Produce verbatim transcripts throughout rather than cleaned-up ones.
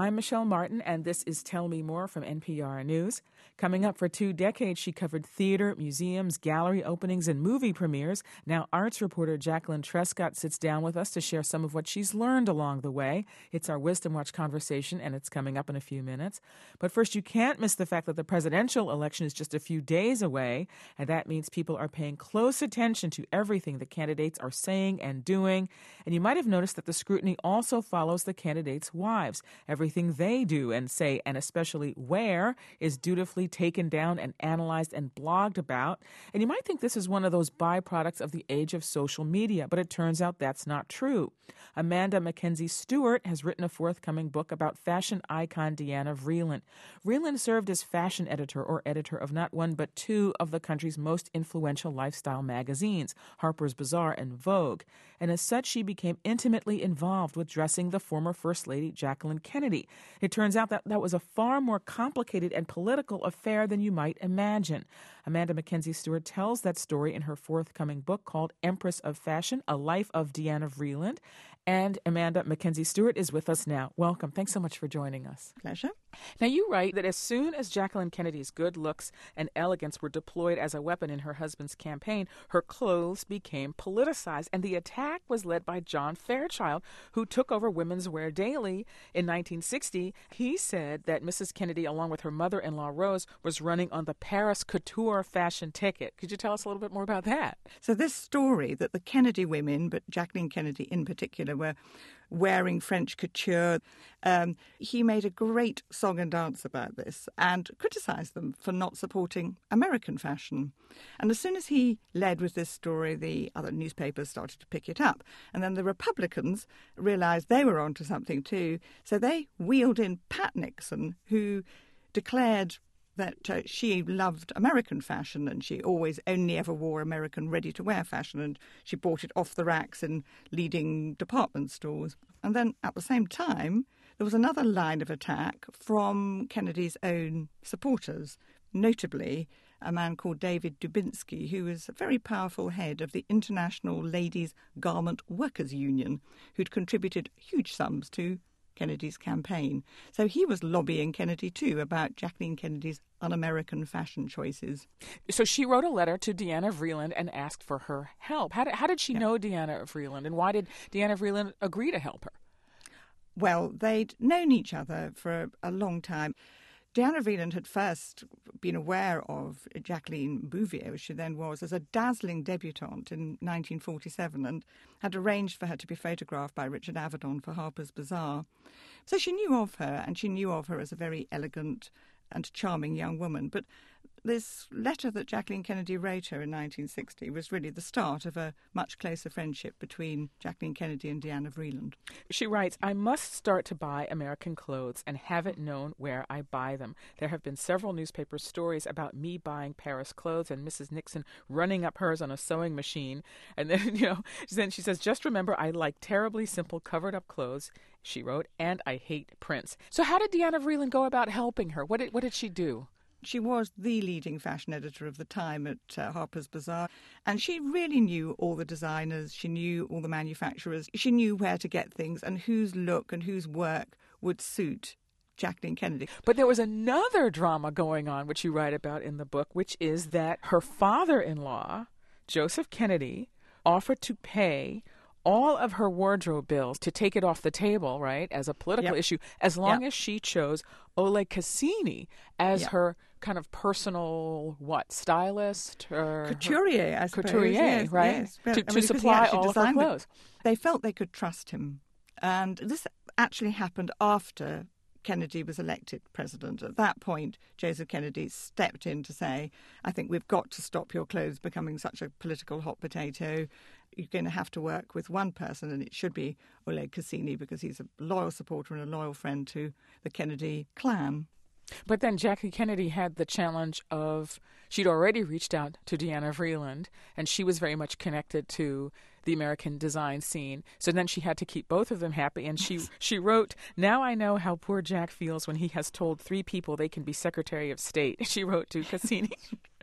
I'm Michelle Martin, and this is Tell Me More from N P R News. Coming up, for two decades, she covered theater, museums, gallery openings, and movie premieres. Now, arts reporter Jacqueline Trescott sits down with us to share some of what she's learned along the way. It's our Wisdom Watch conversation, and it's coming up in a few minutes. But first, you can't miss the fact that the presidential election is just a few days away, and that means people are paying close attention to everything the candidates are saying and doing. And you might have noticed that the scrutiny also follows the candidates' wives. Everything they do and say, and especially wear, is dutifully taken down and analyzed and blogged about. And you might think this is one of those byproducts of the age of social media, but it turns out that's not true. Amanda Mackenzie Stewart has written a forthcoming book about fashion icon Deanna Vreeland. Vreeland served as fashion editor or editor of not one but two of the country's most influential lifestyle magazines, Harper's Bazaar and Vogue. And as such, she became intimately involved with dressing the former First Lady Jacqueline Kennedy. It turns out that that was a far more complicated and political affair than you might imagine. Amanda Mackenzie Stewart tells that story in her forthcoming book called Empress of Fashion, A Life of Deanna Vreeland. And Amanda Mackenzie Stewart is with us now. Welcome. Thanks so much for joining us. Pleasure. Now, you write that as soon as Jacqueline Kennedy's good looks and elegance were deployed as a weapon in her husband's campaign, her clothes became politicized, and the attack was led by John Fairchild, who took over Women's Wear Daily in nineteen sixty. He said that Missus Kennedy, along with her mother-in-law Rose, was running on the Paris couture fashion ticket. Could you tell us a little bit more about that? So this story that the Kennedy women, but Jacqueline Kennedy in particular, were wearing French couture. Um, he made a great song and dance about this and criticised them for not supporting American fashion. And as soon as he led with this story, the other newspapers started to pick it up. And then the Republicans realised they were onto something too. So they wheeled in Pat Nixon, who declared that uh, she loved American fashion and she always only ever wore American ready-to-wear fashion, and she bought it off the racks in leading department stores. And then at the same time, there was another line of attack from Kennedy's own supporters, notably a man called David Dubinsky, who was a very powerful head of the International Ladies Garment Workers Union, who'd contributed huge sums to Kennedy's campaign. So he was lobbying Kennedy too about Jacqueline Kennedy's un-American fashion choices. So she wrote a letter to Deanna Vreeland and asked for her help. How did, how did she yeah. know Deanna Vreeland, and why did Deanna Vreeland agree to help her? Well, they'd known each other for a, a long time. Deanna Vreeland had first been aware of Jacqueline Bouvier, as she then was, as a dazzling debutante in nineteen forty-seven, and had arranged for her to be photographed by Richard Avedon for Harper's Bazaar. So she knew of her, and she knew of her as a very elegant and charming young woman. But this letter that Jacqueline Kennedy wrote her in nineteen sixty was really the start of a much closer friendship between Jacqueline Kennedy and Deanna Vreeland. She writes, I must start to buy American clothes and have it known where I buy them. There have been several newspaper stories about me buying Paris clothes and Missus Nixon running up hers on a sewing machine. And then, you know, then she says, just remember, I like terribly simple covered up clothes, she wrote, and I hate prints. So how did Deanna Vreeland go about helping her? What did, what did she do? She was the leading fashion editor of the time at uh, Harper's Bazaar, and she really knew all the designers, she knew all the manufacturers, she knew where to get things and whose look and whose work would suit Jacqueline Kennedy. But there was another drama going on, which you write about in the book, which is that her father-in-law, Joseph Kennedy, offered to pay all of her wardrobe bills to take it off the table, right, as a political yep. issue, as long yep. as she chose Oleg Cassini as yep. her kind of personal, what, stylist? Or couturier, her, I suppose. Couturier, yes, right? Yes. To, I to mean, supply all of her clothes. They felt they could trust him. And this actually happened after Kennedy was elected president. At that point, Joseph Kennedy stepped in to say, I think we've got to stop your clothes becoming such a political hot potato. You're going to have to work with one person, and it should be Oleg Cassini, because he's a loyal supporter and a loyal friend to the Kennedy clan. But then Jackie Kennedy had the challenge of, she'd already reached out to Deanna Vreeland, and she was very much connected to the American design scene. So then she had to keep both of them happy, and she, she wrote, now I know how poor Jack feels when he has told three people they can be Secretary of State, she wrote to Cassini.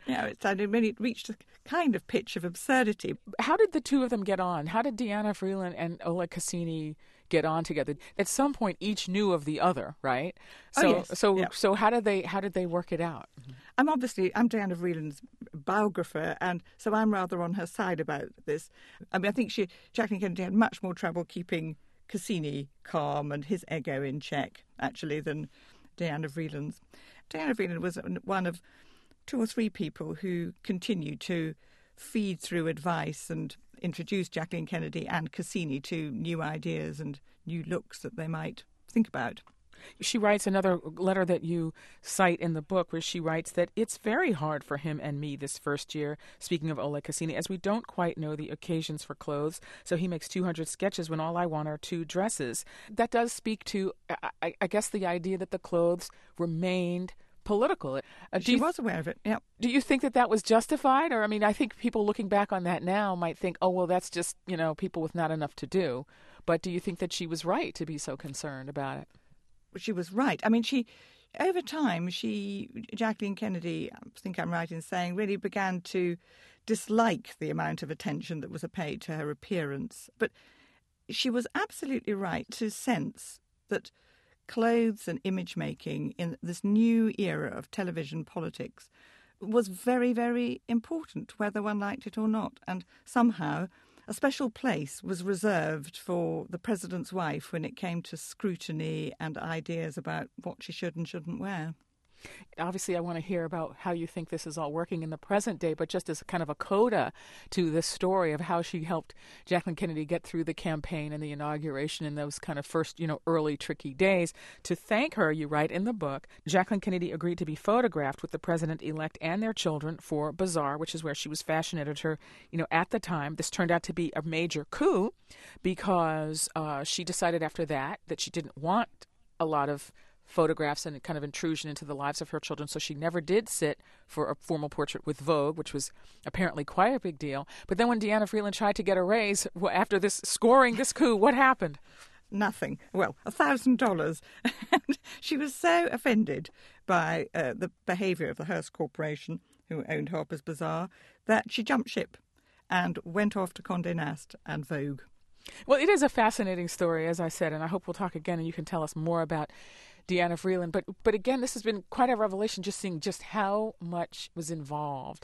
Yeah, it sounded really, it reached a kind of pitch of absurdity. How did the two of them get on? How did Diana Vreeland and Oleg Cassini get on together? At some point, each knew of the other, right? So, oh, yes. so, Yep. so how did they how did they work it out? I'm obviously I'm Diana Vreeland's biographer, and so I'm rather on her side about this. I mean, I think she Jacqueline Kennedy had much more trouble keeping Cassini calm and his ego in check, actually, than Diana Vreeland's. Diana Vreeland was one of two or three people who continued to feed through advice and introduce Jacqueline Kennedy and Cassini to new ideas and new looks that they might think about. She writes another letter that you cite in the book where she writes that it's very hard for him and me this first year, speaking of Oleg Cassini, as we don't quite know the occasions for clothes. So he makes two hundred sketches when all I want are two dresses. That does speak to, I, I guess, the idea that the clothes remained political. Uh, she was aware of it, yeah. Do you think that that was justified? Or, I mean, I think people looking back on that now might think, oh, well, that's just, you know, people with not enough to do. But do you think that she was right to be so concerned about it? She was right. I mean, she, over time, she, Jacqueline Kennedy, I think I'm right in saying, really began to dislike the amount of attention that was paid to her appearance. But she was absolutely right to sense that clothes and image making in this new era of television politics was very, very important, whether one liked it or not. And somehow a special place was reserved for the president's wife when it came to scrutiny and ideas about what she should and shouldn't wear. Obviously, I want to hear about how you think this is all working in the present day, but just as kind of a coda to this story of how she helped Jacqueline Kennedy get through the campaign and the inauguration in those kind of first, you know, early tricky days. To thank her, you write in the book, Jacqueline Kennedy agreed to be photographed with the president-elect and their children for Bazaar, which is where she was fashion editor, you know, at the time. This turned out to be a major coup because uh, she decided after that that she didn't want a lot of photographs and kind of intrusion into the lives of her children, so she never did sit for a formal portrait with Vogue, which was apparently quite a big deal. But then when Diana Vreeland tried to get a raise after this scoring this coup, what happened? Nothing. Well, a thousand dollars. And she was so offended by uh, the behaviour of the Hearst Corporation, who owned Harper's Bazaar, that she jumped ship and went off to Condé Nast and Vogue. Well, it is a fascinating story, as I said, and I hope we'll talk again and you can tell us more about Diana Vreeland. But but again, this has been quite a revelation, just seeing just how much was involved,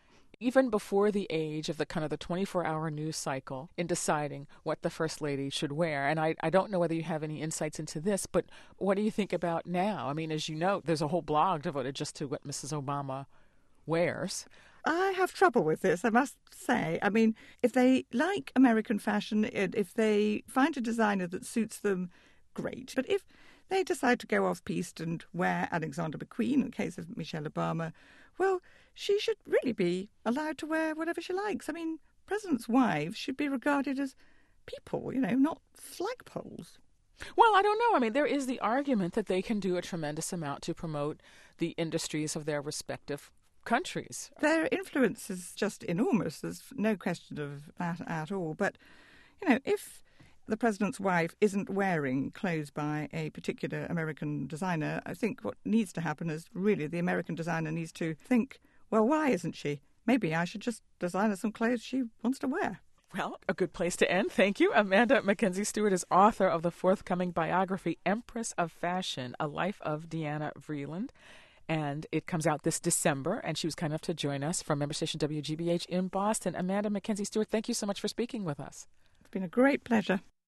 even before the age of the kind of the twenty-four hour news cycle, in deciding what the First Lady should wear. And I, I don't know whether you have any insights into this, but what do you think about now? I mean, as you know, there's a whole blog devoted just to what Missus Obama wears. I have trouble with this, I must say. I mean, if they like American fashion, if they find a designer that suits them, great. But if they decide to go off-piste and wear Alexander McQueen, in the case of Michelle Obama, well, she should really be allowed to wear whatever she likes. I mean, presidents' wives should be regarded as people, you know, not flagpoles. Well, I don't know. I mean, there is the argument that they can do a tremendous amount to promote the industries of their respective countries. Their influence is just enormous. There's no question of that at all. But, you know, if the president's wife isn't wearing clothes by a particular American designer, I think what needs to happen is really the American designer needs to think, well, why isn't she? Maybe I should just design her some clothes she wants to wear. Well, a good place to end. Thank you. Amanda Mackenzie Stewart is author of the forthcoming biography, Empress of Fashion, A Life of Diana Vreeland. And it comes out this December, and she was kind enough to join us from member station W G B H in Boston. Amanda Mackenzie Stewart, thank you so much for speaking with us. It's been a great pleasure.